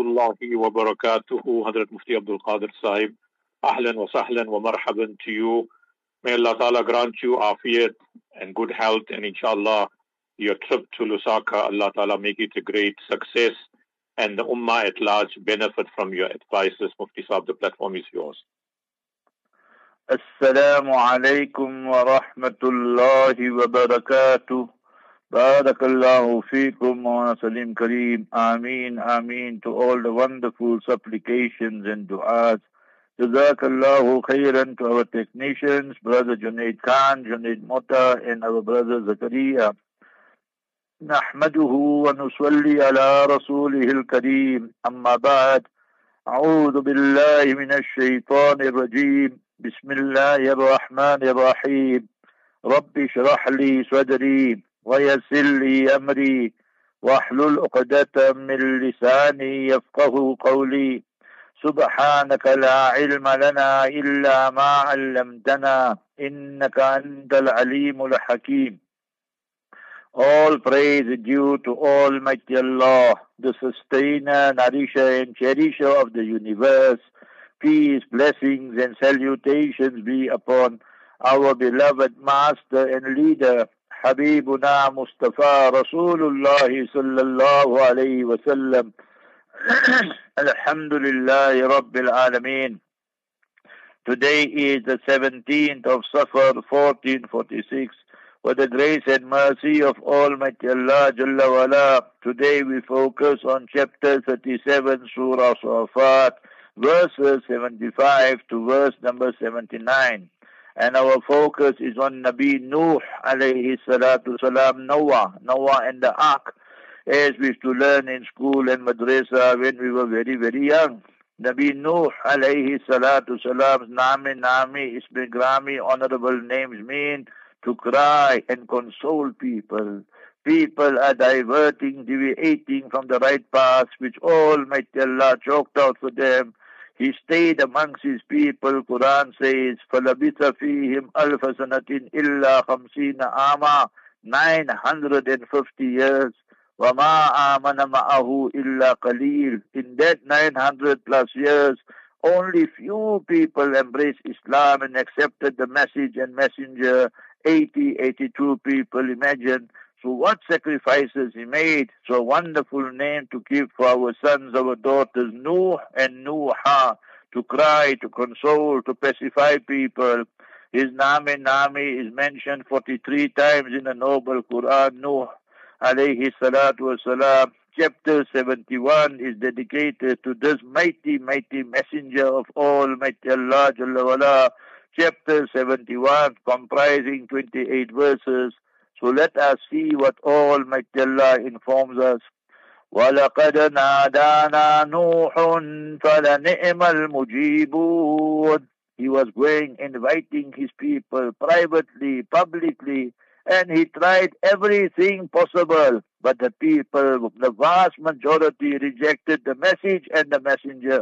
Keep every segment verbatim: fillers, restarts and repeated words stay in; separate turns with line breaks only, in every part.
rahmatullahi wa barakatuhu. Hazrat Mufti Abdul Qadir Sahib, ahlan wa sahlan wa marhaban to you. May Allah Ta'ala grant you afiyat and good health, and inshallah your trip to Lusaka, Allah Ta'ala make it a great success, and the ummah at large benefit from your advices. Mufti Sahib, the platform is yours.
Assalamu alaikum wa rahmatullahi wa barakatuh. Barakallahu feekum wa salim kareem. Ameen, ameen to all the wonderful supplications and du'as. Jazakallahu khairan to our technicians, Brother Junaid Khan, Junaid Mota, and our brother Zakaria. Nahmaduhu wa nusalli ala rasulihil kareem. Amma ba'd. A'udhu billahi minash shaitanir rajim. Bismillahir rahmanir rahim. Rabbi shrah li sadri ويسر لي أمري واحلل عقدة من لساني يفقه قولي سبحانك لا علم لنا إلا ما علمتنا إنك أنت العليم الحكيم. All praise is due to Almighty Allah, the sustainer, nourisher and cherisher of the universe. Peace, blessings and salutations be upon our beloved master and leader, Habibuna Mustafa Rasulullah sallallahu alayhi wa sallam. Alhamdulillahi Rabbil Alameen. Today is the seventeenth of Safar fourteen forty-six. With the grace and mercy of Almighty Allah Jalla wala, today we focus on chapter thirty-seven, Surah Safat, verses seventy-five to verse number seventy-nine. And our focus is on Nabi Nuh alayhi salatu salam, Noah, Noah and the Ark, as we used to learn in school and madrasa when we were very, very young. Nabi Nuh alayhi salatu salam's Nami, Nami, Ismi Grami, honorable names mean to cry and console people. People are diverting, deviating from the right path which Almighty Allah chalked out for them. He stayed amongst his people. Quran says, فَلَبِثَ فِيهِمْ أَلْفَ سَنَةٍ إِلَّا خَمْسِينَ عَامًا, nine hundred fifty years. وَمَا آمَنَ مَعَهُ إِلَّا قَلِيلٌ. In that nine hundred plus years, only few people embraced Islam and accepted the message and messenger. eighty, eighty-two people, imagine. So what sacrifices he made. So a wonderful name to give for our sons, our daughters, Nuh and Nuha, to cry, to console, to pacify people. His Name Nami is mentioned forty-three times in the noble Quran. Nuh alayhi salatu wasalam. Chapter seventy-one is dedicated to this mighty, mighty messenger of Almighty Allah Jalla wala. Chapter seventy-one comprising twenty-eight verses. So let us see what Almighty Allah informs us. وَلَقَدْ نَادَانَا نُوحٌ فَلَنِعْمَ الْمُجِيبُونَ. He was going, inviting his people privately, publicly, and he tried everything possible. But the people, the vast majority, rejected the message and the messenger.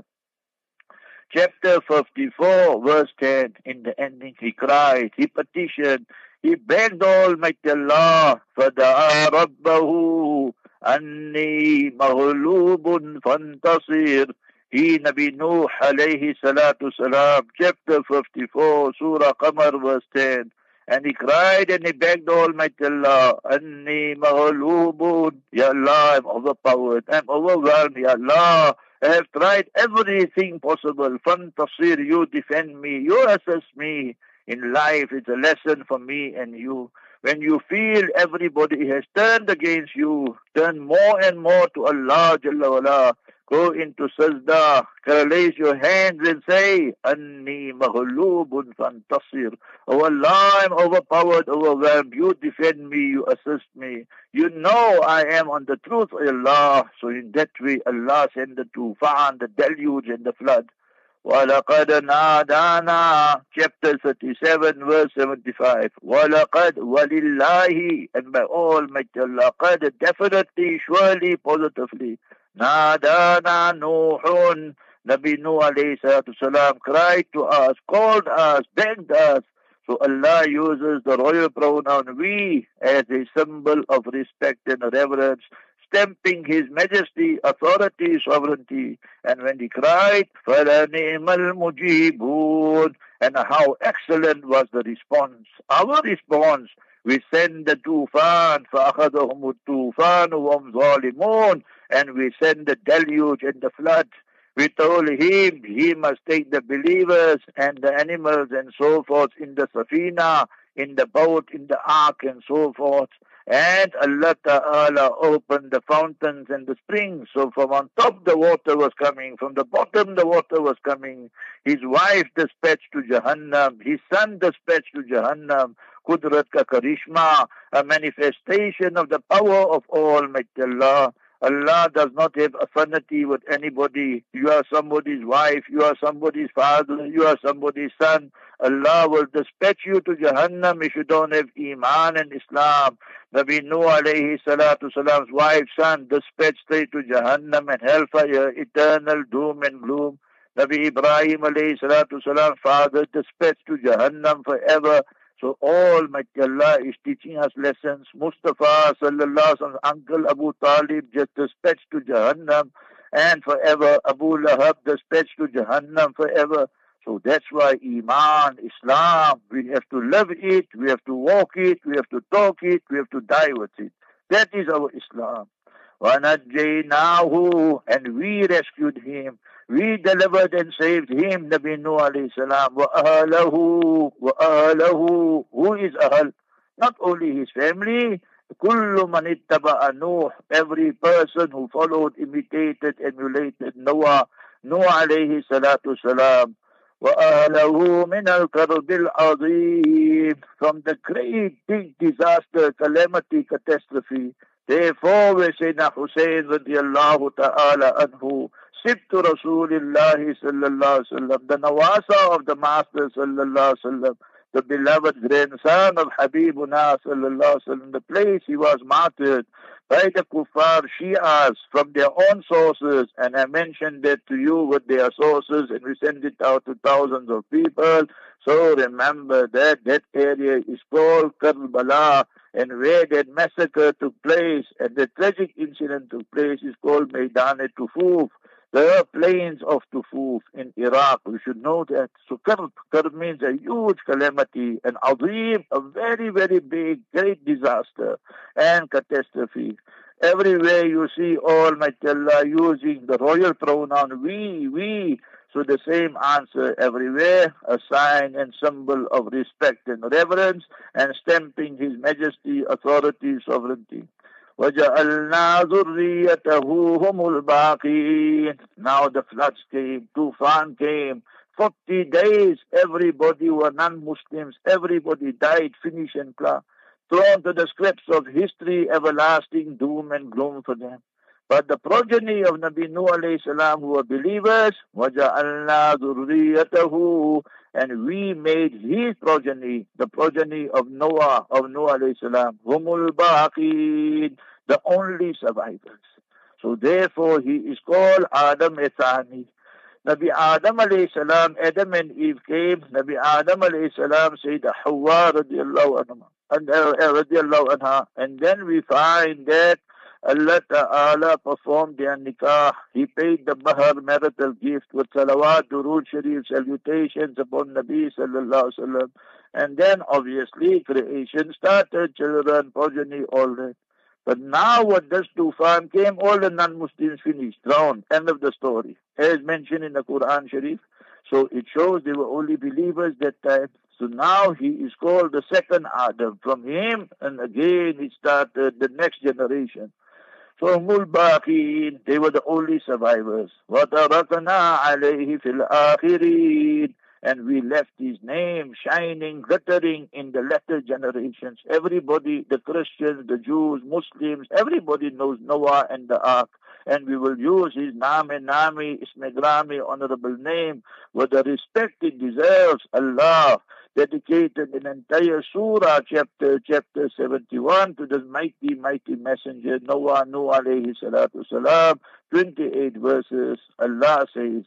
Chapter fifty-four, verse ten, in the ending he cried, he petitioned, he begged Almighty Allah, فَدَعَى رَبَّهُ أَنِّي مَغْلُوبٌ فَانْتَصِرْ. He, Nabi Nuh alayhi salatu salam, chapter fifty-four, Surah Qamar, verse ten. And he cried and he begged Almighty Allah, أَنِّي مَغْلُوبٌ. Ya Allah, I'm overpowered, I'm overwhelmed, Ya Allah. I have tried everything possible. فَانْتَصِرْ, you defend me, you assist me. In life, it's a lesson for me and you. When you feel everybody has turned against you, turn more and more to Allah Jalla wala. Go into sajda, raise your hands and say, Anni maghlubun fantasir. Oh Allah, I'm overpowered, overwhelmed. You defend me, you assist me. You know I am on the truth, O Allah. So in that way, Allah sent the tufan, the deluge and the flood. وَلَقَدْ نَادَانَا, chapter thirty-seven, verse seventy-five. وَلَقَدْ وَلِلَّهِ, and by Almighty Allah, قَدْ, definitely, surely, positively. نَادَانَا نُوحٌ, Nabi Nuh alayhi salatu salam cried to us, called us, begged us. So Allah uses the royal pronoun we as a symbol of respect and reverence. stamping His majesty, authority, sovereignty. And when he cried, فَلَنِعْمَ الْمُجِيبُونَ, and how excellent was the response. Our response, we send the tufan, فَأَخَذَهُمُ التُّوفَانُ وَهُمْ ظَالِمُونَ, and we send the deluge and the flood. We told him he must take the believers and the animals and so forth in the safina, in the boat, in the ark and so forth. And Allah Ta'ala opened the fountains and the springs. So from on top the water was coming, from the bottom the water was coming. His wife dispatched to Jahannam, his son dispatched to Jahannam. Qudrat ka karishma, a manifestation of the power of Almighty Allah. Allah does not have affinity with anybody. You are somebody's wife, you are somebody's father, you are somebody's son. Allah will dispatch you to Jahannam if you don't have Iman and Islam. Nabi Nuh alayhi salatu salam's wife, son, dispatched straight to Jahannam and hellfire, eternal doom and gloom. Nabi Ibrahim alayhi salatu salam's father, dispatched to Jahannam forever. So Almighty Allah is teaching us lessons. Mustafa sallallahu alaihi wasallam's uncle Abu Talib just dispatched to Jahannam and forever. Abu Lahab dispatched to Jahannam forever. So that's why Iman, Islam, we have to live it, we have to walk it, we have to talk it, we have to die with it. That is our Islam. وَنَجَّيْنَاهُ, and we rescued him. We delivered and saved him, Nabi Nuh alayhi salam. وَأَهْلَهُ وَأَهْلَهُ, who is Ahl? Not only his family, كُلُّ مَنِ اتَّبَعَ نُوحٍ, every person who followed, imitated, emulated Noah, Nuh alayhi salatu salam. وَأَهْلَهُ مِنَ الْكَرْبِ الْعَظِيمِ, from the great big disaster, calamity, catastrophe. Therefore, we say na Hussein radiyallahu ta'ala anhu, Sibtu Rasulillahi sallallahu alaihi wasallam, the Nawasa of the Master sallallahu alaihi wasallam, the beloved grandson of Habibuna sallallahu alaihi wasallam, the place he was martyred by the Kuffar Shias from their own sources, and I mentioned that to you with their sources, and we send it out to thousands of people. So remember that that area is called Karbala, and where that massacre took place and the tragic incident took place is called Maidan-e-Tufuf, the plains of Tufuf in Iraq. We should know that. So Karb, Karb means a huge calamity, an azim, a very, very big, great disaster and catastrophe. Everywhere you see Almighty Allah using the royal pronoun we, we. So the same answer everywhere, a sign and symbol of respect and reverence, and stamping His majesty, authority, sovereignty. وَجَعَلْنَا ذُرِّيَّتَهُ هُمُ الْبَاقِينَ. Now the floods came, Tufan came. Forty days, everybody were non-Muslims. Everybody died, finish and clear. Thrown to the scripts of history, everlasting doom and gloom for them. But the progeny of Nabi Nuh alayhi salam who were believers, وَجَعَلْنَا ذُرِّيَّتَهُ, and we made his progeny, the progeny of Noah, of Nuh alayhi salam, humul baqin, the only survivors. So therefore he is called Adam Ethani. Nabi Adam alayhi salam, Adam and Eve came, Nabi Adam alayhi salam said Hawa radiallahu anha, and, uh, radiallahu anha, and then we find that Allah Ta'ala performed their nikah. He paid the mahar, marital gift, with salawat, durood sharif, salutations upon Nabi sallallahu alaihi wasallam. And then obviously creation started, children, progeny, all that. But now what does Tufan came, all the non-Muslims finished, drowned, end of the story, as mentioned in the Quran Sharif. So it shows they were only believers that time. So now he is called the second Adam. From him, and again it started the next generation. So Mulbaqin, they were the only survivors. وَتَرَكْنَا عَلَيْهِ فِي الْآخِرِينَ, and we left his name shining, glittering in the latter generations. Everybody, the Christians, the Jews, Muslims, everybody knows Noah and the Ark. And we will use his Name Nami, Ismegrami, honorable name, with the respect it deserves. Allah dedicated an entire surah, chapter chapter seventy-one, to the mighty, mighty messenger, Noah, Nuh alayhi salatu salam, twenty-eight verses. Allah says,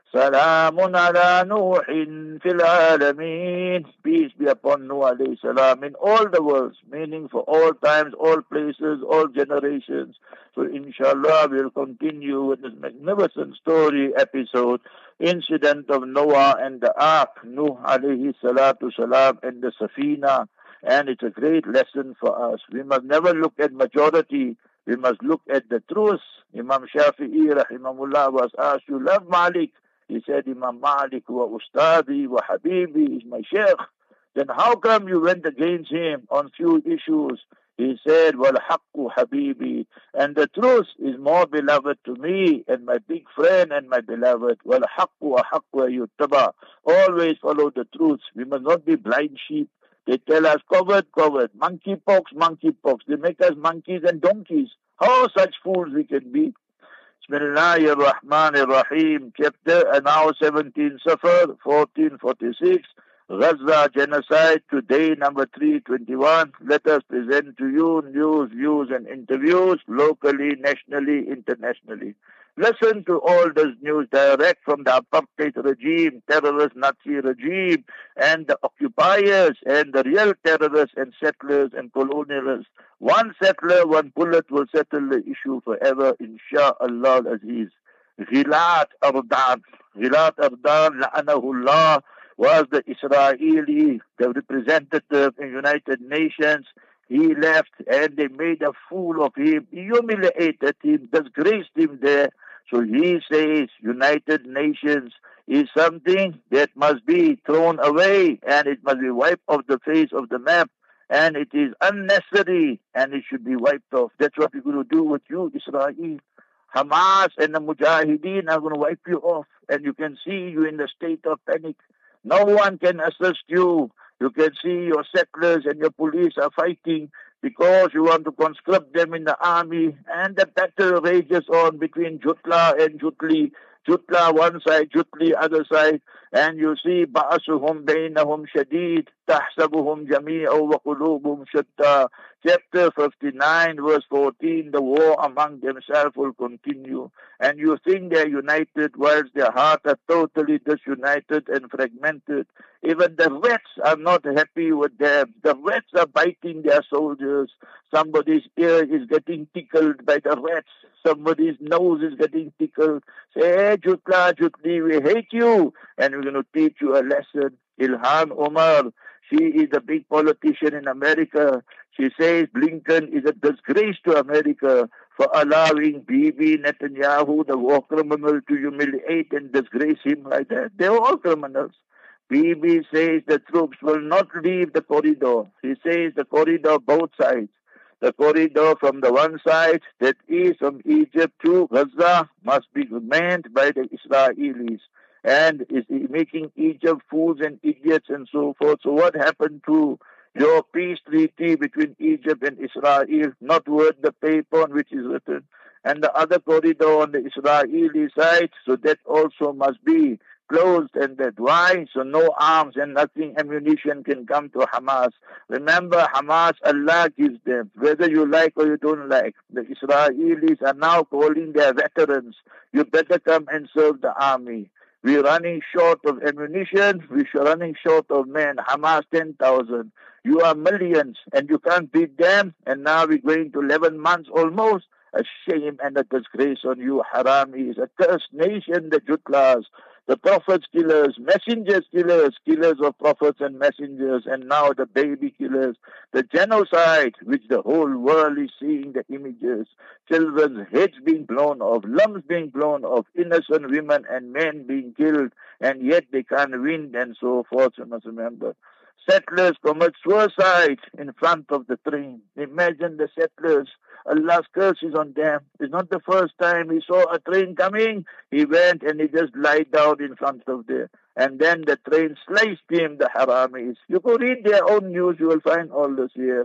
Salamun ala Nuhin fil alameen. Peace be upon Nuh alayhi salam in all the worlds, meaning for all times, all places, all generations. So inshallah we'll continue with this magnificent story episode, incident of Noah and the ark, Nuh alayhi salatu salam and the Safina. And it's a great lesson for us. We must never look at majority. We must look at the truth. Imam Shafi'i rahimahullah was asked, you love Malik? He said, Imam Malik wa Ustadi wa Habibi is my sheikh. Then how come you went against him on few issues? He said, wal haqqu Habibi. And the truth is more beloved to me and my big friend and my beloved. Wal haqqu ahaqqu yuttaba. Always follow the truth. We must not be blind sheep. They tell us, covered, covered. Monkeypox, monkeypox. They make us monkeys and donkeys. How such fools we can be? Bismillahir Rahmanir Rahim. Chapter and now seventeen Safar, fourteen forty-six. Gaza genocide. Today number three twenty-one. Let us present to you news, views and interviews locally, nationally, internationally. Listen to all this news direct from the apartheid regime, terrorist Nazi regime, and the occupiers, and the real terrorists and settlers and colonialists. One settler, one bullet will settle the issue forever, insha'Allah Aziz. Ghilat Ardan. Ghilat Ardan, la'anahullah, was the Israeli, the representative in United Nations. He left and they made a fool of him, humiliated him, disgraced him there. So he says United Nations is something that must be thrown away and it must be wiped off the face of the map and it is unnecessary and it should be wiped off. That's what we're going to do with you, Israel. Hamas and the Mujahideen are going to wipe you off and you can see you in the state of panic. No one can assist you. You can see your settlers and your police are fighting because you want to conscript them in the army, and the battle rages on between Jutla and Jutli. Jutla one side, Jutli other side, and you see ba'asuhum bainahum shadid, tahsabuhum jami'a wa qulubuhum shatta. Chapter fifty-nine, verse fourteen, the war among themselves will continue. And you think they're united whilst their hearts are totally disunited and fragmented. Even the rats are not happy with them. The rats are biting their soldiers. Somebody's ear is getting tickled by the rats. Somebody's nose is getting tickled. Say, hey, Jutla, Jutli, we hate you. And we're going to teach you a lesson. Ilhan Omar, she is a big politician in America. She says Blinken is a disgrace to America for allowing Bibi Netanyahu, the war criminal, to humiliate and disgrace him like that. They're all criminals. Bibi says the troops will not leave the corridor. He says the corridor both sides. The corridor from the one side, that is from Egypt to Gaza, must be manned by the Israelis. And is making Egypt fools and idiots and so forth. So what happened to your peace treaty between Egypt and Israel? Not worth the paper on which is written. And the other corridor on the Israeli side, so that also must be closed. And that why? So no arms and nothing, ammunition can come to Hamas. Remember, Hamas, Allah gives them, whether you like or you don't like. The Israelis are now calling their veterans. You better come and serve the army. We're running short of ammunition. We're running short of men. Hamas ten thousand. You are millions and you can't beat them. And now we're going to eleven months almost. A shame and a disgrace on you, Haramis. A cursed nation, the Jutlas. The prophets killers, messengers killers, killers of prophets and messengers, and now the baby killers, the genocide which the whole world is seeing the images, children's heads being blown off, lungs being blown off, innocent women and men being killed, and yet they can't win and so forth. You must remember. Settlers commit suicide in front of the train. Imagine the settlers. Allah's curse is on them. It's not the first time he saw a train coming. He went and he just lied down in front of there. And then the train sliced him, the Haramis. You could read their own news. You will find all this here.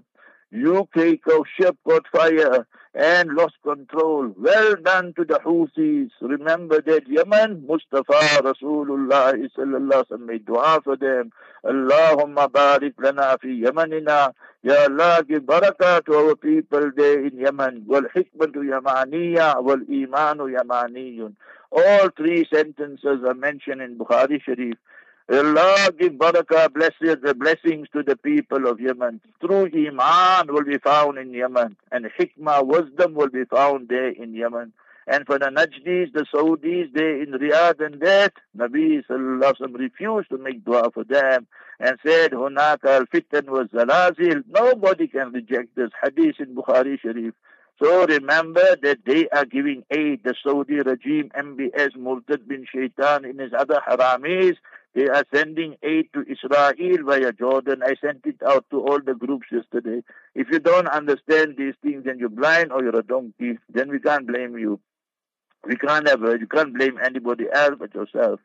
U K ship caught fire and lost control. Well done to the Houthis. Remember that Yemen, Mustafa Rasulullah sallallahu alaihi wasallam made dua for them. Allahumma barik lana fi Yemenina. Ya Allah, give barakah to our people there in Yemen. Wal hikmatu yamaniya wal imanu yamaniyun. All three sentences are mentioned in Bukhari Sharif. Allah give barakah, blessings, the blessings to the people of Yemen. True Iman will be found in Yemen, and hikmah, wisdom will be found there in Yemen. And for the Najdis, the Saudis, there in Riyadh and that, Nabi Sallallahu Alaihi Wasallam refused to make dua for them and said, Hunaka al-fitan was zalazil. Nobody can reject this hadith in Bukhari Sharif. So remember that they are giving aid, the Saudi regime, M B S, Murtad bin Shaitan, in his other haramis. They are sending aid to Israel via Jordan. I sent it out to all the groups yesterday. If you don't understand these things and you're blind or you're a donkey, then we can't blame you. We can't have, you can't blame anybody else but yourself.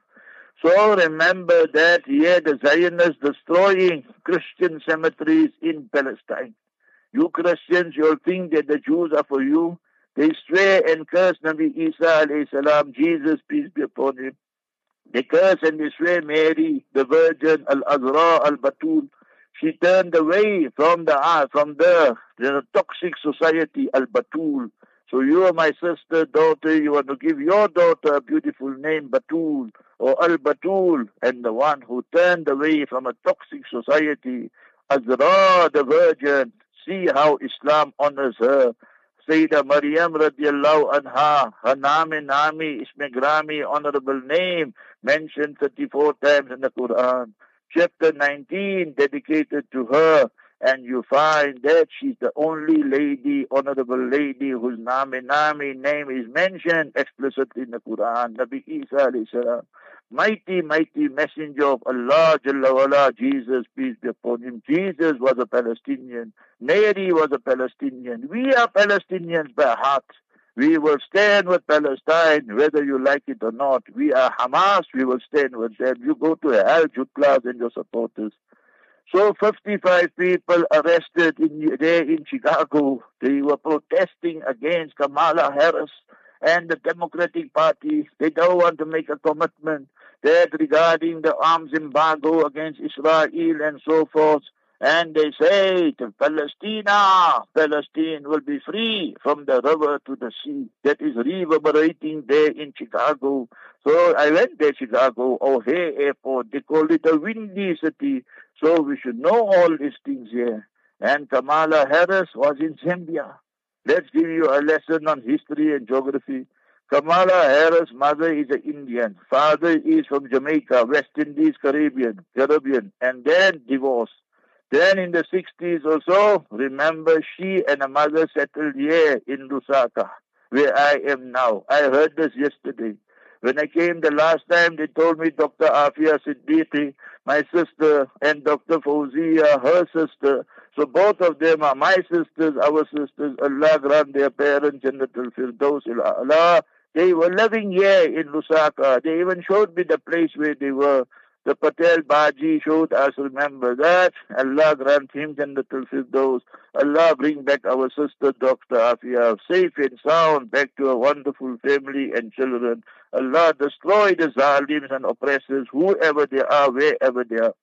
So remember that here the Zionists destroying Christian cemeteries in Palestine. You Christians, you'll think that the Jews are for you. They swear and curse Nabi Isa alayhi salam, Jesus, peace be upon him. They curse and they swear Mary, the Virgin, Al-Azra, Al-Batul. She turned away from the uh, from the, the toxic society, Al-Batul. So you are my sister, daughter, you want to give your daughter a beautiful name, Batul, or Al-Batul, and the one who turned away from a toxic society, Azra, the Virgin. See how Islam honors her. Sayyidah Maryam radiallahu anha, her name, Nami, Isme Grami, honorable name, mentioned thirty-four times in the Quran. Chapter nineteen, dedicated to her, and you find that she's the only lady, honorable lady, whose Nami, Nami name is mentioned explicitly in the Quran, Nabi Isa alayhi salam. Mighty, mighty messenger of Allah, Jalla wala, Jesus, peace be upon him. Jesus was a Palestinian. Mary was a Palestinian. We are Palestinians by heart. We will stand with Palestine, whether you like it or not. We are Hamas, we will stand with them. You go to hell, Jutlas and your supporters. So fifty-five people arrested in, there in Chicago. They were protesting against Kamala Harris and the Democratic Party. They don't want to make a commitment that regarding the arms embargo against Israel and so forth. And they say to Palestina, Palestine will be free from the river to the sea. That is reverberating there in Chicago. So I went there, Chicago, O'Hare Airport. They call it a windy city. So we should know all these things here. And Kamala Harris was in Zambia. Let's give you a lesson on history and geography. Kamala Harris' mother is an Indian. Father is from Jamaica, West Indies, Caribbean, Caribbean, and then divorced. Then in the sixties or so, remember she and her mother settled here in Lusaka, where I am now. I heard this yesterday. When I came the last time, they told me Doctor Afia Siddiqui, my sister, and Doctor Fauzia, her sister. So both of them are my sisters, our sisters. Allah grant their parents Jannatul Firdaus Allah. They were living here in Lusaka. They even showed me the place where they were. The Patel Baji showed us, remember that. Allah grant him Jannatul Firdaus. Allah bring back our sister Doctor Afia safe and sound back to a wonderful family and children. Allah destroy the zalims and oppressors, whoever they are, wherever they are.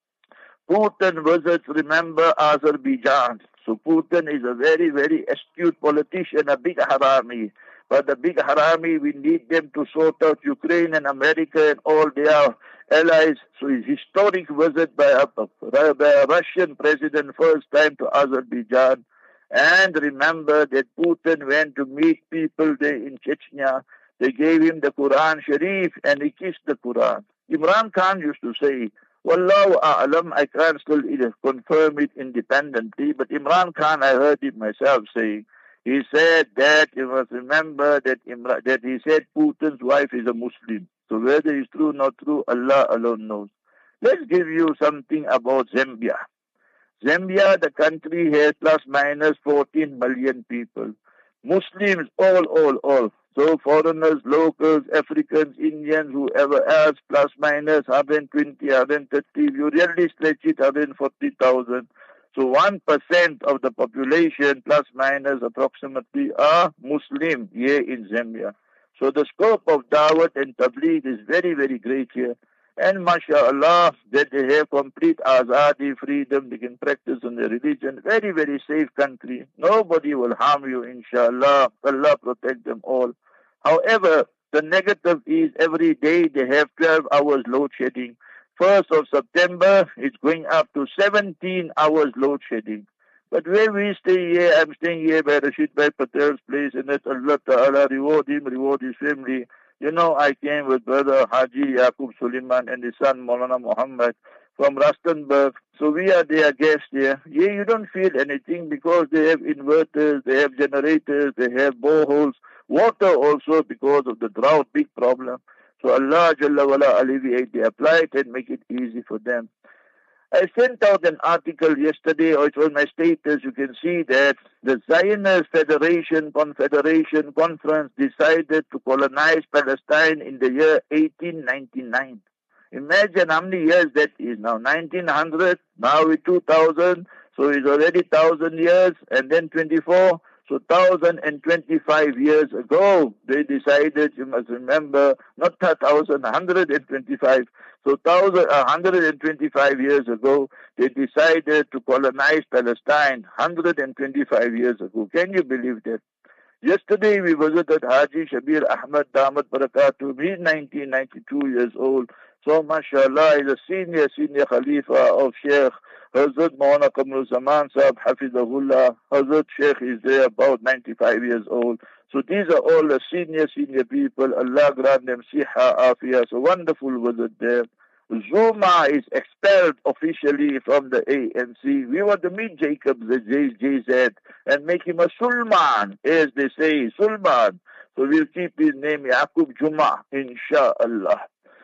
Putin visits, remember, Azerbaijan. So Putin is a very, very astute politician, a big harami. But the big harami, we need them to sort out Ukraine and America and all their allies. So his historic visit by a, by a Russian president first time to Azerbaijan. And remember that Putin went to meet people there in Chechnya. They gave him the Quran Sharif and he kissed the Quran. Imran Khan used to say, Wallahu a'lam, I can't still confirm it independently, but Imran Khan, I heard it myself saying, he said that you must remember that Imran, that he said Putin's wife is a Muslim. So whether it's true or not true, Allah alone knows. Let's give you something about Zambia. Zambia, the country, has plus minus fourteen million people. Muslims, all, all, all. So foreigners, locals, Africans, Indians, whoever else, plus minus one hundred twenty, one hundred thirty. If you really stretch it, one hundred forty thousand. So one percent of the population, plus minus approximately, are Muslim here in Zambia. So the scope of Dawat and Tabligh is very, very great here. And mashallah, that they have complete azadi, freedom, they can practice on their religion. Very, very safe country. Nobody will harm you, inshallah. Allah protect them all. However, The negative is every day they have twelve hours load shedding. first of September, it's going up to seventeen hours load shedding. But where we stay here, I'm staying here by Rashid Bhai Patel's place, and that Allah Ta'ala reward him, reward his family. You know, I came with brother Haji Yaqub Suleiman and his son Maulana Muhammad from Rustenburg. So we are their guests here. Here you don't feel anything because they have inverters, they have generators, they have boreholes, water also because of the drought, big problem. So Allah Jalla wala alleviate, they apply it and make it easy for them. I sent out an article yesterday, or it was my status. You can see that the Zionist Federation, Confederation Conference decided to colonize Palestine in the year eighteen ninety-nine. Imagine how many years that is now. nineteen hundred, now it's two thousand, so it's already one thousand years, and then twenty-four. So one thousand twenty-five years ago, they decided, you must remember, not one thousand, one hundred twenty-five. So one hundred twenty-five years ago, they decided to colonize Palestine one hundred twenty-five years ago. Can you believe that? Yesterday we visited Haji Shabir Ahmad Damat Barakatuh. He's nineteen ninety-two years old. So mashallah, he's a senior, senior Khalifa of Sheikh Hazrat Maulana Kamrul Zaman Sahib Hafizahullah. Hazrat Sheikh is there about ninety-five years old. So these are all the senior, senior people. Allah grant them siha, afiyah. So wonderful visit there. Zuma is expelled officially from the A N C. We want to meet Jacob, the J Z, and make him a Sulman, as they say, Sulman. So we'll keep his name Yaqub Juma, inshallah.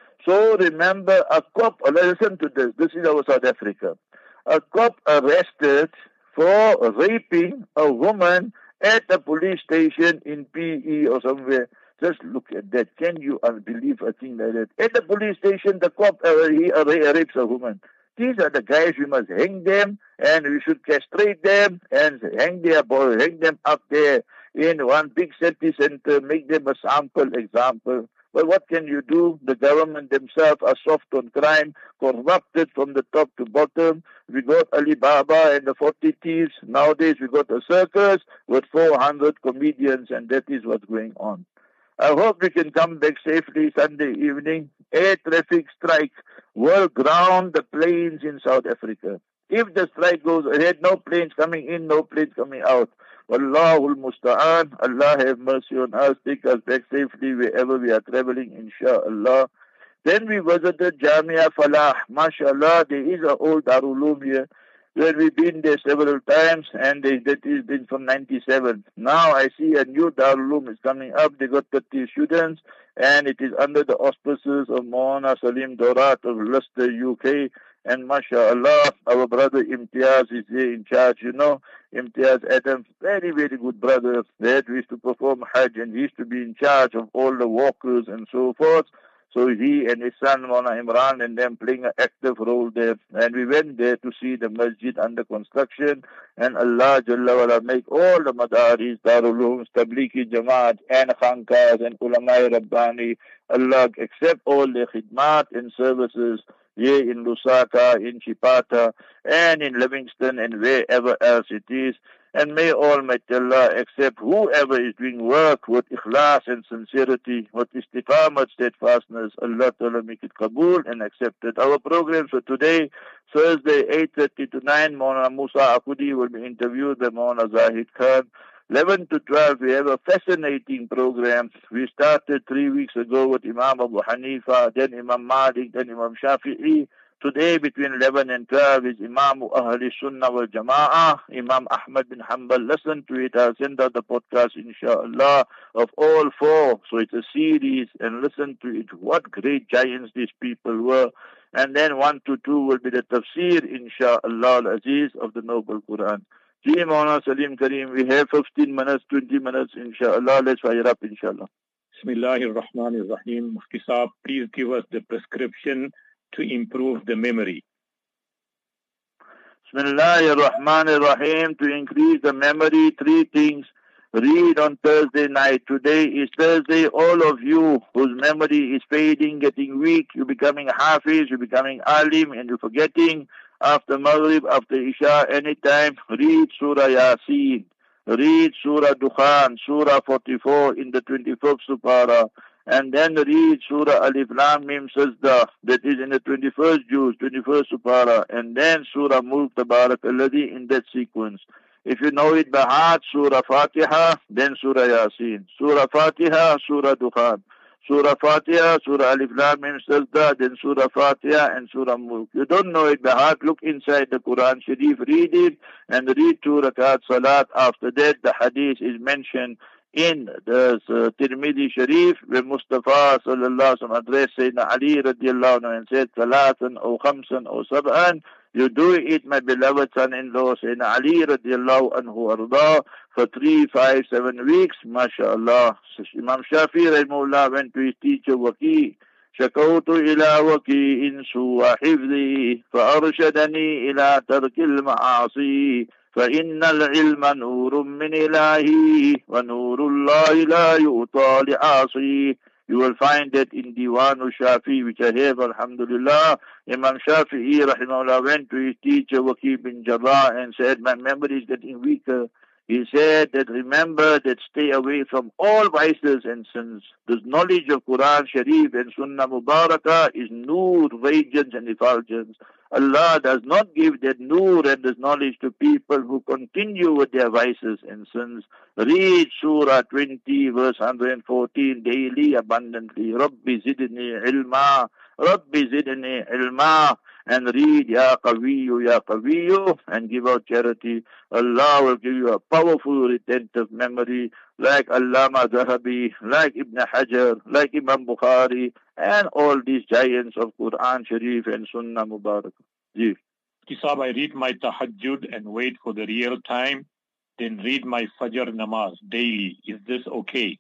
So remember, a cop, listen to this, this is our South Africa. A cop arrested for raping a woman at a police station in P E or somewhere. Just look at that. Can you believe a thing like that? At the police station, the cop uh, he uh, rapes a woman. These are the guys, we must hang them, and we should castrate them and hang their boy, hang them up there in one big city center, make them a sample example. But what can you do? The government themselves are soft on crime, corrupted from the top to bottom. We got Alibaba and the forty thieves. Nowadays we got a circus with four hundred comedians, and that is what's going on. I hope we can come back safely Sunday evening. Air traffic strike will ground the planes in South Africa. If the strike goes ahead, no planes coming in, no planes coming out. Wallahul musta'an. Allah have mercy on us. Take us back safely wherever we are traveling, inshallah. Then we visited Jamia Falah. MashaAllah, there is an old Darul Uloom here where we've been there several times, and they, that has been from ninety-seven. Now I see a new Darul Uloom is coming up. They got thirty students, and it is under the auspices of Maulana Salim Dorat of Leicester, U K. And mashallah, our brother Imtiaz is there in charge, you know. Imtiaz Adam, very, very good brother. That we used to perform Hajj, and he used to be in charge of all the walkers and so forth. So he and his son, Maulana Imran, and them playing an active role there. And we went there to see the masjid under construction. And Allah Jalla wala make all the madaris, Darul Ulooms, Tablighi Jamaat, and Khankas, and Ulamai Rabbani. Allah accept all their khidmat and services here in Lusaka, in Chipata, and in Livingston, and wherever else it is. And may Almighty Allah accept whoever is doing work with ikhlas and sincerity, with istiqamat, steadfastness. Allah Ta'ala make it qabul and accept it. Our program for today, Thursday, eight thirty to nine, Maulana Musa Akudi will be interviewed by Maulana Zahid Khan. eleven to twelve, we have a fascinating program. We started three weeks ago with Imam Abu Hanifa, then Imam Malik, then Imam Shafi'i. Today, between eleven and twelve, is Imam Ahli Sunnah wal Jama'ah, Imam Ahmad bin Hanbal. Listen to it. I'll send out the podcast, inshallah, of all four. So it's a series, and listen to it. What great giants these people were. And then one to two will be the tafsir, inshallah, al-aziz, of the Noble Quran. Ji Maulana Salim Kareem, we have fifteen minutes, twenty minutes, inshallah. Let's fire up, inshallah.
Bismillahir Rahmanir Rahim. Mufti Saab, please give us the prescription to improve the memory.
Bismillahir Rahmanir Rahim. To increase the memory, three things. Read on Thursday night. Today is Thursday. All of you whose memory is fading, getting weak, you're becoming hafiz, you're becoming alim, and you're forgetting. After Maghrib, after Isha, anytime, read Surah Yasin, read Surah Dukhan, Surah forty-four in the twenty-fifth Supara, and then read Surah Alif Lam Mim Sajda, that is in the twenty-first juz, twenty-first supara, and then Surah Mulk Tabarak Alladhi in that sequence. If you know it by heart, Surah Fatiha, then Surah Yasin. Surah Fatiha, Surah Dukhan. Surah Fatiha, Surah Alif Lam Mim Sajda, then Surah Fatiha and Surah Mulk. You don't know it by heart, look inside the Quran Sharif, read it, and read two rakat salat. After that, the hadith is mentioned in the uh, Tirmidhi Sharif, where Mustafa sallallahu alaihi wasallam addressed Sayyidina Ali radiallahu anhu and said, Salatan or Khamsan or Sab'an, you do it, my beloved son-in-law, Sayyidina Ali radiallahu anhu arda, for three, five, seven weeks, mashallah. Imam Shafi rahimahullah went to his teacher Waki, شكوت إلى وكيء سوء حفظي فأرشدني إلى ترك المعاصي فإن العلم نور من إلهي ونور الله لا يؤطى لعاصي. You will find that in Diwan al-Shafi, which I have, alhamdulillah. Imam Shafi'i rahimahullah went to his teacher Waki bin Jarrah and said, my memory is getting weaker. He said that remember that stay away from all vices and sins. The knowledge of Quran Sharif and Sunnah Mubarakah is nur, radiance and effulgence. Allah does not give that nur and this knowledge to people who continue with their vices and sins. Read Surah twenty verse one hundred fourteen daily abundantly. Rabbi zidni ilma, Rabbi zidni ilma. And read Ya Qawiyu, Ya Qawiyu, and give out charity. Allah will give you a powerful retentive memory like Allama Zahabi, like Ibn Hajar, like Imam Bukhari, and all these giants of Quran Sharif and Sunnah Mubarak. Ji.
Kisab, I read my tahajjud and wait for the real time, then read my Fajr namaz daily. Is this okay?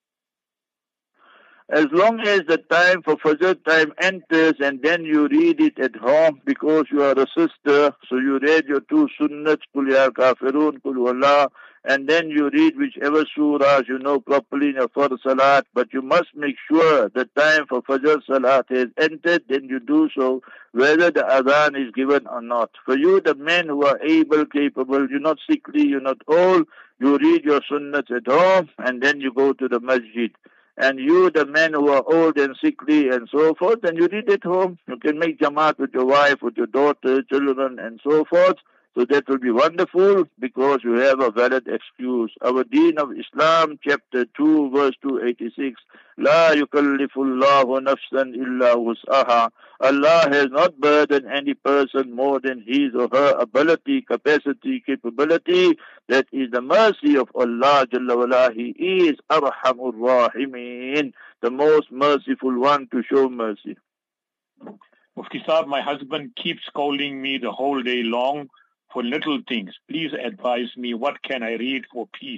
As long as the time for Fajr time enters and then you read it at home because you are a sister, so you read your two sunnats, Kul Ya Kafirun, Kul Wallah, and then you read whichever surahs you know properly in your Fard Salat, but you must make sure the time for Fajr Salat has entered, then you do so, whether the adhan is given or not. For you, the men who are able, capable, you're not sickly, you're not old, you read your sunnats at home, and then you go to the masjid. And you, the men who are old and sickly and so forth, and you read at home. You can make jamaat with your wife, with your daughter, children, and so forth. So that will be wonderful because you have a valid excuse. Our Deen of Islam, chapter two, verse two eighty-six. La yukallifullahu nafsan illa wus'aha. Allah has not burdened any person more than his or her ability, capacity, capability. That is the mercy of Allah Jalla wala. He is Arhamur Rahimin, the most merciful one to show mercy.
Mufti Saab, my husband keeps scolding me the whole day long for little things. Please advise me, what can I read for peace?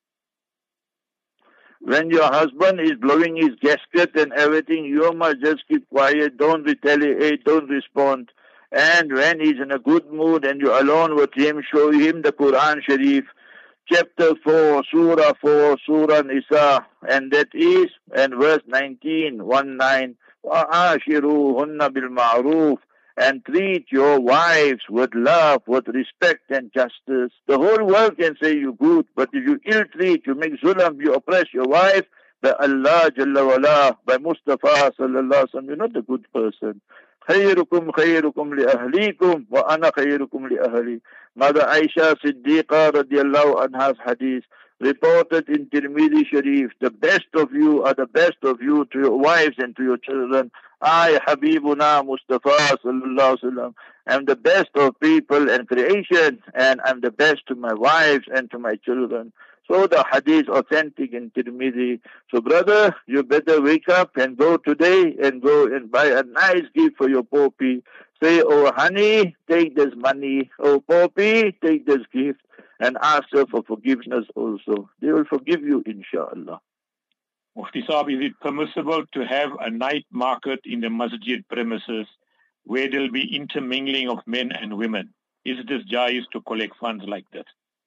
When your husband is blowing his gasket and everything, you must just keep quiet, don't retaliate, don't respond. And when he's in a good mood and you're alone with him, show him the Quran Sharif, chapter four, Surah four, Surah Nisa, and that is, and verse nineteen, one nine, وَعَاشِرُوهُنَّ بِالْمَعْرُوفِ, and treat your wives with love, with respect and justice. The whole world can say you good, but if you ill-treat, you make zulam, you oppress your wife, by Allah Jalla wala, by Mustafa sallallahu alaihi wasallam, you're not a good person. خيركم خيركم لأهليكم وأنا خيركم لأهلي. Mother Aisha Siddiqa radiallahu anha's hadith reported in Tirmidhi Sharif, the best of you are the best of you to your wives and to your children. I, Habibuna Mustafa sallallahu alaihi wasallam, am the best of people and creation, and I'm the best to my wives and to my children. So the hadith authentic in Tirmidhi. So brother, you better wake up and go today and go and buy a nice gift for your Poppy. Say, oh honey, take this money. Oh Poppy, take this gift. And ask her for forgiveness also. They will forgive you, inshallah.
Mufti Saab, is it permissible to have a night market in the masjid premises where there will be intermingling of men and women? Is this jais to collect funds like that?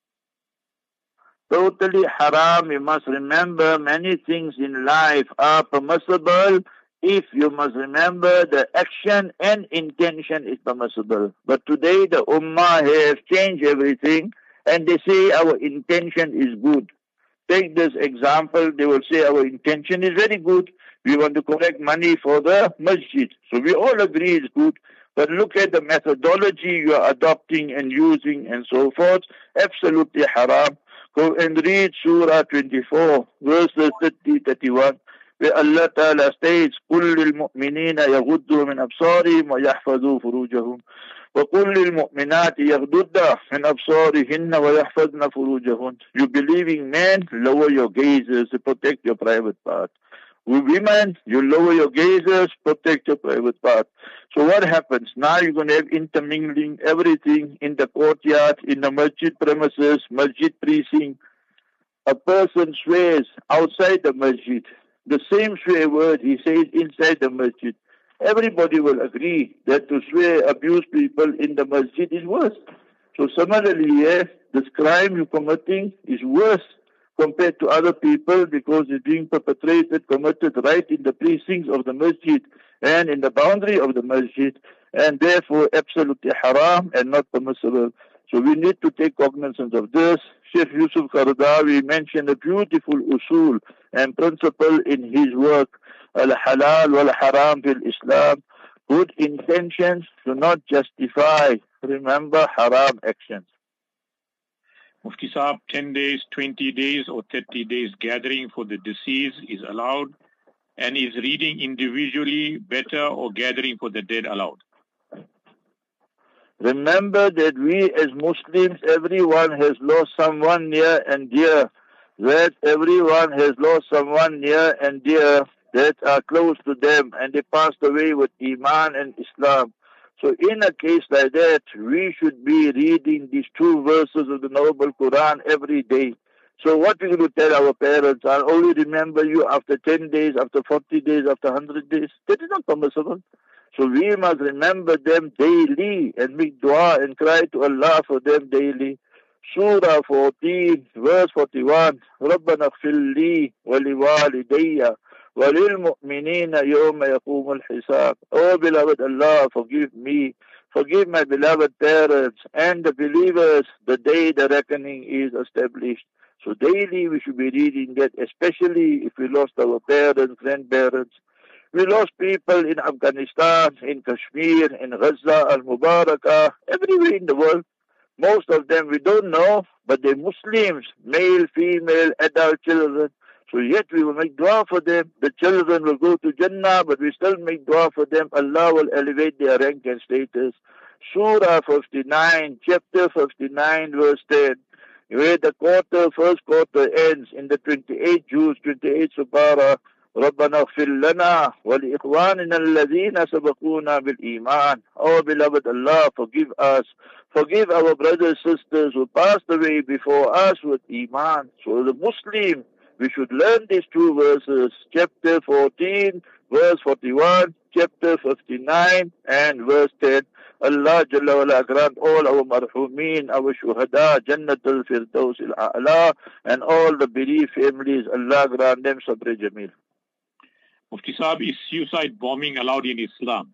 Totally haram. You must remember many things in life are permissible if you must remember the action and intention is permissible. But today the ummah has changed everything and they say our intention is good. take this example, they will say our intention is very good. We want to collect money for the masjid. So we all agree it's good. But look at the methodology you are adopting and using and so forth. Absolutely haram. Go and read Surah twenty-four, verses thirty, thirty-one. Where Allah Ta'ala states, قُلْ لِلْمُؤْمِنِينَ يَغُدُّوا مِنْ أَبْصَارِهِمْ وَيَحْفَظُوا فُرُوجَهُمْ وَقُلْ لِلْمُؤْمِنَاتِ يَغْضُضْنَ مِنْ أَبْصَارِهِنَّ وَيَحْفَظْنَ فُرُوجَهُنْ. You believing men, lower your gazes to protect your private part. Women, you lower your gazes, protect your private part. So what happens? Now you're going to have intermingling everything in the courtyard, in the masjid premises, masjid precinct. A person swears outside the masjid. The same swear word he says inside the masjid. Everybody will agree that to swear, abuse people in the masjid is worse. So similarly, yes, this crime you're committing is worse compared to other people because it's being perpetrated, committed right in the precincts of the masjid and in the boundary of the masjid, and therefore absolutely haram and not permissible. So we need to take cognizance of this. Sheikh Yusuf Qaradawi mentioned a beautiful usul and principle in his work, Al-Halal wal-Haram fil Islam. Good intentions do not justify, remember, haram actions.
Mufti Saab, ten days, twenty days or thirty days gathering for the deceased is allowed, and is reading individually better or gathering for the dead allowed?
Remember that we as Muslims, everyone has lost someone near and dear. That everyone has lost someone near and dear that are close to them, and they passed away with Iman and Islam. So in a case like that, we should be reading these two verses of the Noble Quran every day. So what we're going to tell our parents, I'll only remember you after ten days, after forty days, after one hundred days. That is not permissible. So we must remember them daily and make dua and cry to Allah for them daily. Surah fourteen, verse forty-one, رَبَّنَا اغْفِرْ لِي وَلِوَالِدَيَّ وَلِلْمُؤْمِنِينَ يَوْمَ يَقُومُ الْحِسَابِ. Oh beloved Allah, forgive me, forgive my beloved parents and the believers the day the reckoning is established. So daily we should be reading that, especially if we lost our parents, grandparents. We lost people in Afghanistan, in Kashmir, in Gaza, Al-Mubarakah, everywhere in the world. Most of them we don't know, but they're Muslims, male, female, adult children. So yet we will make dua for them. The children will go to Jannah, but we still make dua for them. Allah will elevate their rank and status. Surah fifty-nine, chapter fifty-nine, verse ten. Where the quarter, first quarter ends in the twenty-eighth juz, twenty-eighth Subara. رَبَّنَا اغْفِرْ لَنَا وَلِإِخْوَانِنَا الَّذِينَ سَبَقُونَا بِالْإِيمَانِ. Oh beloved Allah, forgive us. Forgive our brothers and sisters who passed away before us with Iman. So the Muslim, we should learn these two verses, chapter fourteen, verse forty-one, chapter fifty-nine, and verse ten. Allah Jalla wala grant all our marhumeen, our shuhada, Jannatul Firdaus al-A'la, and all the bereaved families, Allah grant them sabr jameel.
Mufti Saab, is suicide bombing allowed in Islam?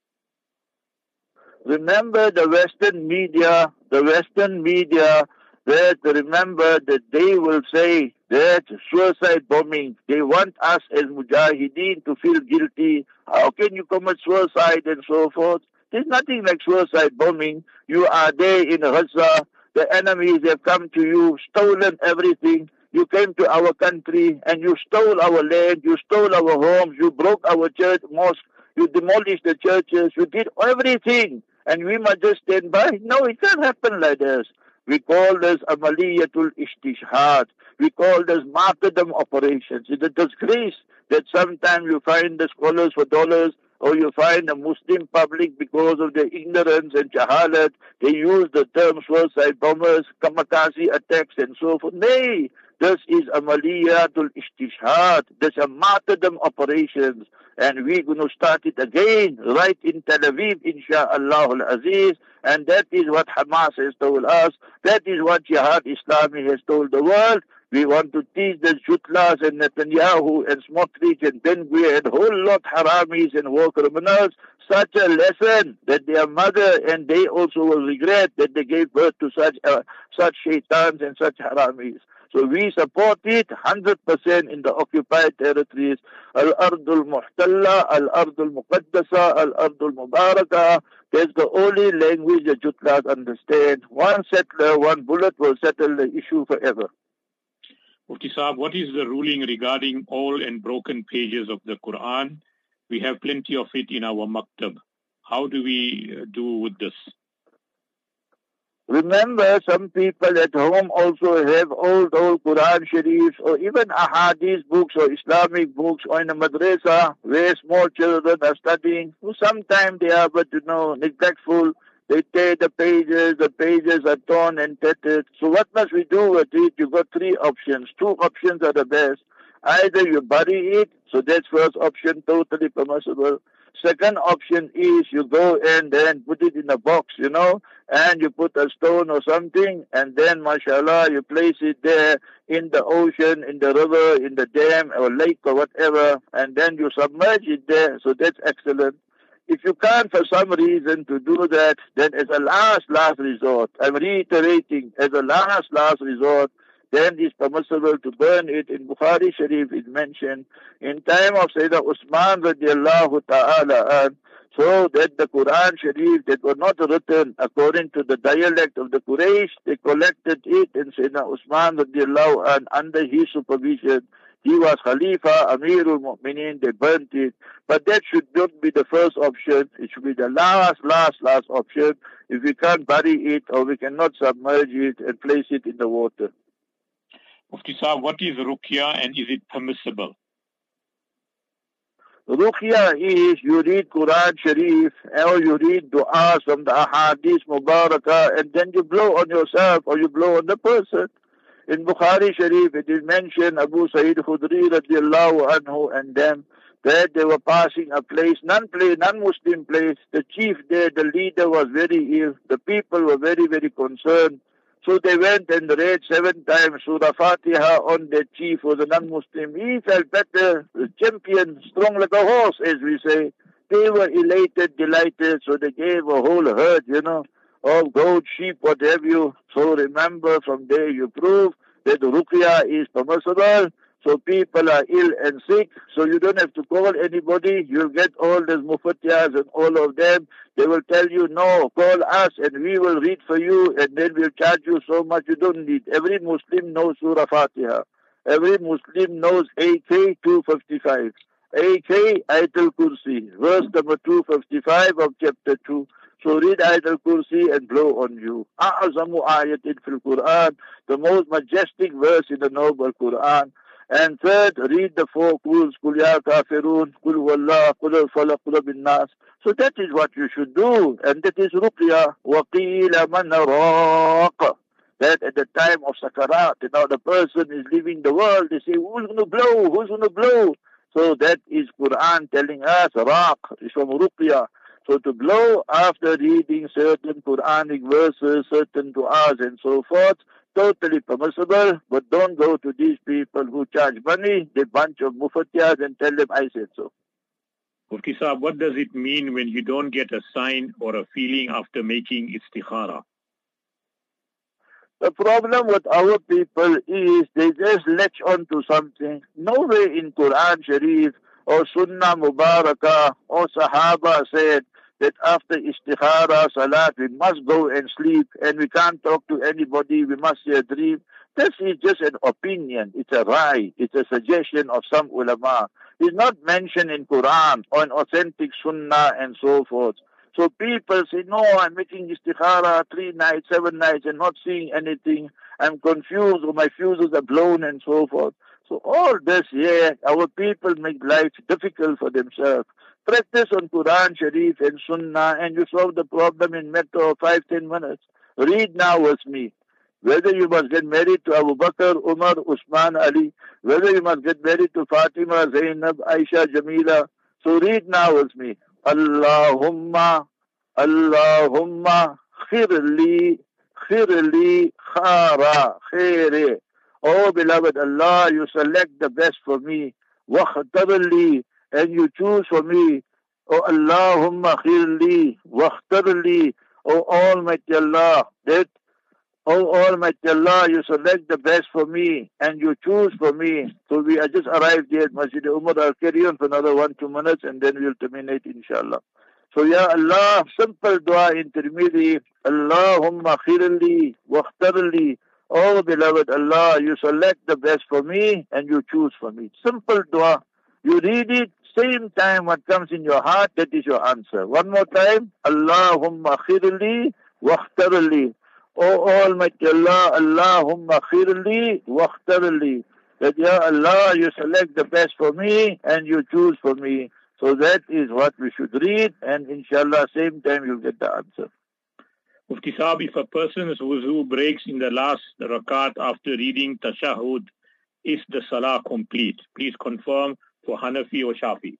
Remember the Western media, the Western media, that remember that they will say that suicide bombing, they want us as mujahideen to feel guilty. How can you commit suicide and so forth? There's nothing like suicide bombing. You are there in Gaza, the enemies have come to you, stolen everything. You came to our country and you stole our land, you stole our homes, you broke our church, mosque, you demolished the churches, you did everything. And we must just stand by? No, it can't happen like this. We call this Amaliyatul Istishhad. We call this martyrdom operations. It's a disgrace that sometimes you find the scholars for dollars, or you find the Muslim public, because of their ignorance and jahalat, they use the term suicide bombers, kamikaze attacks and so forth. Nay, this is Amaliyatul Istishhad. This is a martyrdom operations. And we're going to start it again right in Tel Aviv, insha'Allah al-Aziz. And that is what Hamas has told us. That is what Jihad Islami has told the world. We want to teach the Jutlas and Netanyahu and Smotrich and Ben-Gvir and whole lot haramis and war criminals such a lesson that their mother and they also will regret that they gave birth to such uh, such shaitans and such haramis. So we support it one hundred percent in the occupied territories. Al-Ardul Muhtalla, Al-Ardul Muqaddasa, Al-Ardul Mubarakah. That's the only language the Jutlas understand. One settler, one bullet will settle the issue forever.
Mufti Saab, what is the ruling regarding all and broken pages of the Quran? We have plenty of it in our maktab. How do we uh, do with this?
Remember, some people at home also have old, old Quran Sharifs or even Ahadith books or Islamic books or in a madrasa where small children are studying. Sometimes they are, but you know, neglectful. They tear the pages, the pages are torn and tattered. So what must we do with it? You've got three options. Two options are the best. Either you bury it, so that's first option, totally permissible. Second option is you go and then put it in a box, you know, and you put a stone or something, and then, mashallah, you place it there in the ocean, in the river, in the dam or lake or whatever, and then you submerge it there, so that's excellent. If you can't for some reason to do that, then as a last, last resort, I'm reiterating, as a last, last resort, then it's permissible to burn it. In Bukhari Sharif is mentioned in time of Sayyidina Usman radiallahu ta'ala, so that the Quran Sharif that were not written according to the dialect of the Quraysh, they collected it in Sayyidina Usman radiallahu an under his supervision. He was Khalifa, Amirul Mu'mineen, they burnt it. But that should not be the first option. It should be the last, last, last option. If we can't bury it or we cannot submerge it and place it in the water.
Mufti Saab, what is Ruqya and is it permissible?
Ruqya is you read Quran Sharif or you read du'as from the Ahadith Mubarakah and then you blow on yourself or you blow on the person. In Bukhari Sharif it is mentioned Abu Sa'id Khudri radiallahu anhu and them that they were passing a place, non-place, non-Muslim place. The chief there, the leader was very ill. The people were very, very concerned. So they went and read seven times Surah Fatiha on their chief who was a non-Muslim. He felt better, champion, strong like a horse, as we say. They were elated, delighted, so they gave a whole herd, you know, of goat, sheep, what have you. So remember, from there you prove that Ruqya is permissible. So people are ill and sick, so you don't have to call anybody. You'll get all these mufattiyas and all of them. They will tell you, no, call us and we will read for you and then we'll charge you so much you don't need. Every Muslim knows Surah Fatiha. Every Muslim knows A K two fifty-five. A K Ayatul Kursi, verse number two fifty-five of chapter two. So read Ayatul Kursi and blow on you. A'azamu ayatin fil Quran, the most majestic verse in the noble Quran. And third, read the four Quls, Qul Ya Kafirun, Qul Wallah, Qul Al-Falaq, Qul Bin Nas. So that is what you should do. And that is Ruqya. وَقِيلَ مَنْ رَاقَ. That at the time of Sakarat, you know, the person is leaving the world, they say, who's going to blow? Who's going to blow? So that is Quran telling us, Raq, is from Ruqya. So to blow after reading certain Quranic verses, certain du'as and so forth, totally permissible, but don't go to these people who charge money, the bunch of mufattiyas, and tell them I said so.
Mufti Saab, what does it mean when you don't get a sign or a feeling after making istikhara?
The problem with our people is they just latch on to something. Nowhere in Quran Sharif or Sunnah Mubarakah or Sahaba said that after istikhara, salat, we must go and sleep and we can't talk to anybody, we must say a dream. This is just an opinion. It's a rai. It's a suggestion of some ulama. It's not mentioned in Quran or in authentic sunnah and so forth. So people say, no, I'm making istikhara three nights, seven nights and not seeing anything. I'm confused or my fuses are blown and so forth. So all this, yeah, our people make life difficult for themselves. Practice on Quran Sharif and Sunnah and you solve the problem in matter of five, ten minutes. Read now with me. Whether you must get married to Abu Bakr, Umar, Usman, Ali, whether you must get married to Fatima, Zainab, Aisha, Jamila. So read now with me. Allahumma, Allahumma, khirli, khirli, khara, khairi. Oh beloved Allah, you select the best for me. Wakhtarli, and you choose for me. Oh Allahumma khirli, wakhtarli. Oh Almighty Allah, that Oh Almighty Allah, you select the best for me and you choose for me. So we are just arrived here at Masjid Umar. I'll carry on for another one, two minutes and then we'll terminate inshallah. So Ya Allah, simple dua in Tirmidhi, Allahumma khirli wakhtarli. Oh beloved Allah, you select the best for me and you choose for me. Simple dua. You read it, same time what comes in your heart, that is your answer. One more time, Allahumma khirli wakhtarli. O Almighty Allah, Allahumma khirli wakhtarli. That Ya Allah, you select the best for me and you choose for me. So that is what we should read, and inshallah same time you'll get the answer.
Mufti Sahib, if a person's wuzu breaks in the last rakat after reading tashahud, is the salah complete? Please confirm for Hanafi or Shafi.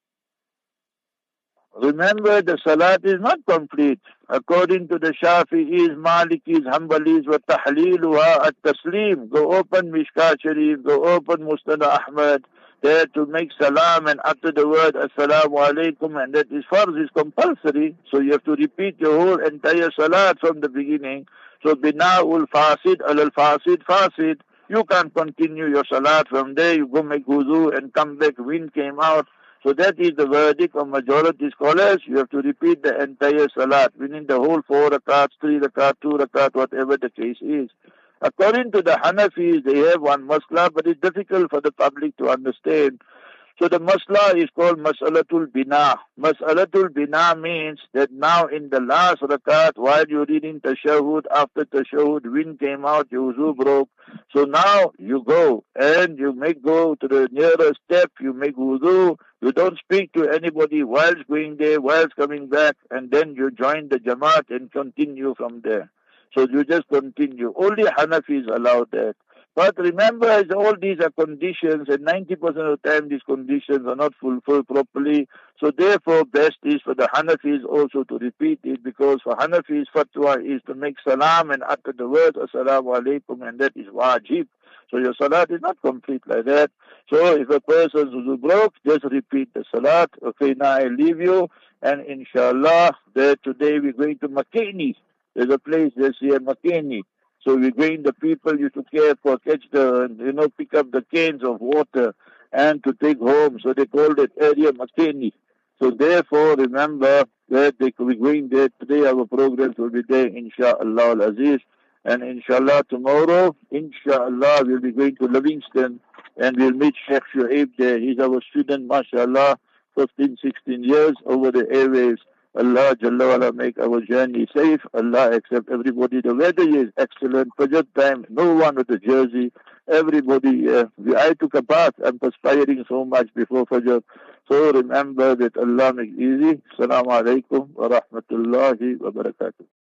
Remember, the salat is not complete. According to the Shafi'is, Malikis, Hanbalis, wa tahliluha at-taslim. Go open Mishkat Sharif, go open Musnad Ahmad, there to make salam and utter the word Assalamu alaikum, and that is farz, is compulsory. So you have to repeat your whole entire salat from the beginning. So bina'ul fasid al fasid fasid. You can't continue your salat from there. You go make wuzu and come back, wind came out. So that is the verdict of majority scholars. You have to repeat the entire salat, meaning the whole four rakats, three rakat, two rakat, whatever the case is. According to the Hanafis, they have one masla, but it's difficult for the public to understand. So the masla is called mas'alatul bina. Mas'alatul bina means that now in the last rakat, while you're reading tashahud, after tashahud, wind came out, your wuzu broke. So now you go and you make go to the nearest step, you make wuzu, you don't speak to anybody whilst going there, whilst coming back, and then you join the Jamaat and continue from there. So you just continue. Only Hanafis allow that. But remember, as all these are conditions, and ninety percent of the time these conditions are not fulfilled properly. So therefore, best is for the Hanafis also to repeat it, because for Hanafis, fatwa is to make salam and utter the word Assalamu alaikum, and that is wajib. So your salat is not complete like that. So if a person's wuzu broke, just repeat the salat. Okay, now I leave you, and inshallah, there today we're going to Makeni. There's a place that's here, Makeni. So we're going, the people used to care for, catch the, you know, pick up the cans of water and to take home. So they called it area Makeni. So therefore, remember that they could be going there today. Our programs will be there, inshallah al-Aziz. And inshallah tomorrow, inshallah, we'll be going to Livingston and we'll meet Sheikh Shuaib there. He's our student, mashallah, fifteen, sixteen years over the airwaves. Allah Jalla wala make our journey safe. Allah accept everybody. The weather is excellent. Fajr time, no one with a jersey. Everybody, uh, I took a bath. I'm perspiring so much before Fajr. So remember that Allah makes easy. Assalamu alaikum wa rahmatullahi wa barakatuh.